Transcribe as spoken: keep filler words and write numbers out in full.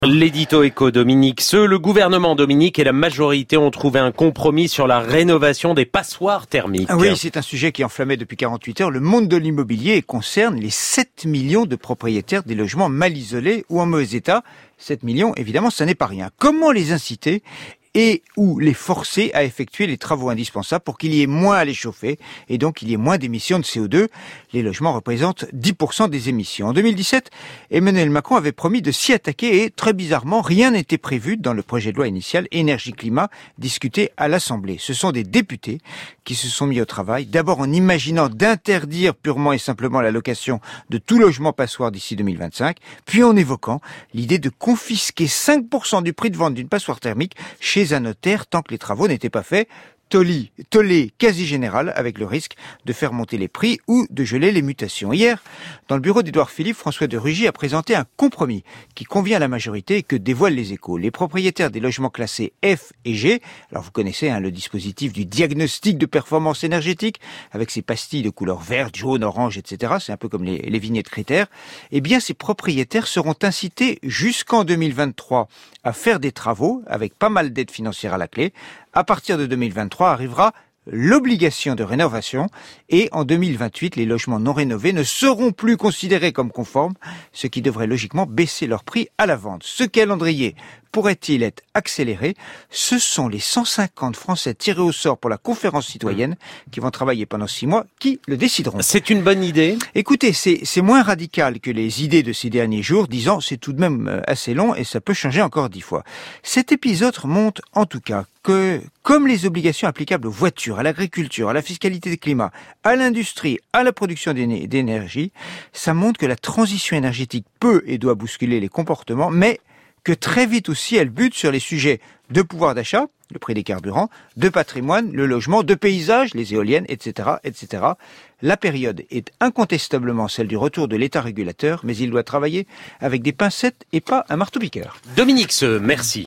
L'édito éco Dominique Seux, le gouvernement Dominique et la majorité ont trouvé un compromis sur la rénovation des passoires thermiques. Ah oui, c'est un sujet qui enflammait depuis quarante-huit heures le monde de l'immobilier et concerne les sept millions de propriétaires des logements mal isolés ou en mauvais état. sept millions, évidemment, ça n'est pas rien. Comment les inciter et ou les forcer à effectuer les travaux indispensables pour qu'il y ait moins à les chauffer et donc il y ait moins d'émissions de C O deux. Les logements représentent dix pour cent des émissions. En deux mille dix-sept, Emmanuel Macron avait promis de s'y attaquer et, très bizarrement, rien n'était prévu dans le projet de loi initial énergie-climat discuté à l'Assemblée. Ce sont des députés qui se sont mis au travail, d'abord en imaginant d'interdire purement et simplement la location de tout logement passoire d'ici deux mille vingt-cinq, puis en évoquant l'idée de confisquer cinq pour cent du prix de vente d'une passoire thermique chez un notaire tant que les travaux n'étaient pas faits. Tollé, tollé quasi général avec le risque de faire monter les prix ou de geler les mutations. Hier, dans le bureau d'Édouard Philippe, François de Rugy a présenté un compromis qui convient à la majorité et que dévoilent les Échos. Les propriétaires des logements classés F et G, alors vous connaissez hein, le dispositif du diagnostic de performance énergétique avec ces pastilles de couleur verte, jaune, orange, et cetera. C'est un peu comme les, les vignettes critères. Eh bien, ces propriétaires seront incités jusqu'en deux mille vingt-trois à faire des travaux avec pas mal d'aides financières à la clé. À partir de deux mille vingt-trois arrivera l'obligation de rénovation et en deux mille vingt-huit, les logements non rénovés ne seront plus considérés comme conformes, ce qui devrait logiquement baisser leur prix à la vente. Ce calendrier pourrait-il être accéléré? Ce sont les cent cinquante Français tirés au sort pour la conférence citoyenne qui vont travailler pendant six mois qui le décideront. C'est une bonne idée. Écoutez, c'est, c'est moins radical que les idées de ces derniers jours, disant c'est tout de même assez long et ça peut changer encore dix fois. Cet épisode montre en tout cas que, comme les obligations applicables aux voitures, à l'agriculture, à la fiscalité des climats, à l'industrie, à la production d'énergie, ça montre que la transition énergétique peut et doit bousculer les comportements, mais que très vite aussi elle bute sur les sujets de pouvoir d'achat, le prix des carburants, de patrimoine, le logement, de paysage, les éoliennes, et cetera, et cetera. La période est incontestablement celle du retour de l'État régulateur, mais il doit travailler avec des pincettes et pas un marteau-piqueur. Dominique Seux, merci.